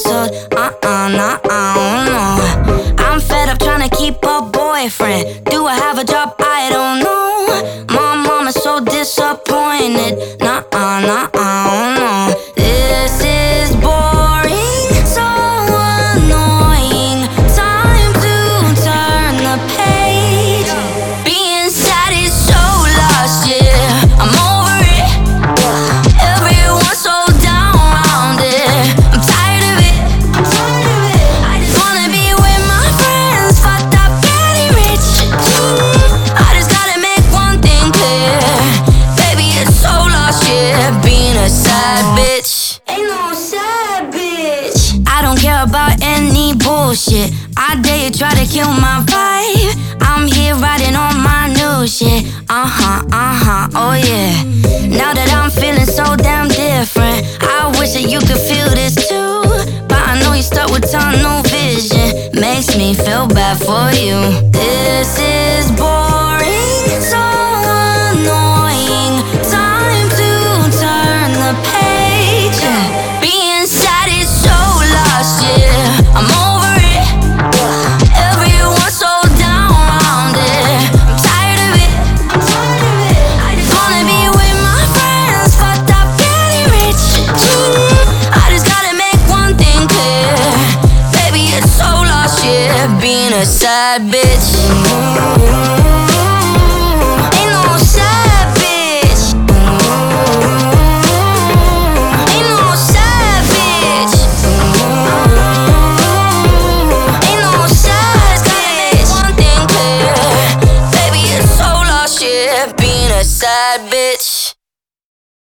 episode. Nah, no. I'm fed up trying to keep a boyfriend. Do I have a job? I don't know. My mama's so disappointed. Nah, no. This is boring, so annoying. Time to turn the page. Being sad is so lost, yeah. I'm over it. Everyone's so down around it. I'm tired of it. I just wanna be with my friends, fucked up, getting rich. I just gotta make one thing clear. Baby, it's so lost, yeah. Being a sad bitch. Ain't no sad bitch. I don't care about any bullshit. I dare you try to kill my vibe. I'm here riding on my new shit. Oh yeah. Now that I'm feeling so damn different, I wish that you could feel this too. But I know you're stuck with tunnel vision. Makes me feel bad for you. This is boring, so annoying. Time to turn the page. Being sad is so lost, yeah. I'm over it. Everyone's so down around it. I'm tired of it. I just wanna be with my friends, fucked up, getting rich. I just gotta make one thing clear. Baby, it's so lost, yeah. Being a sad bitch. Ain't no sad bitch. Ain't no sad bitch. Ain't no sad bitch. One thing clear. Baby, it's so lost, yeah. Being a sad bitch.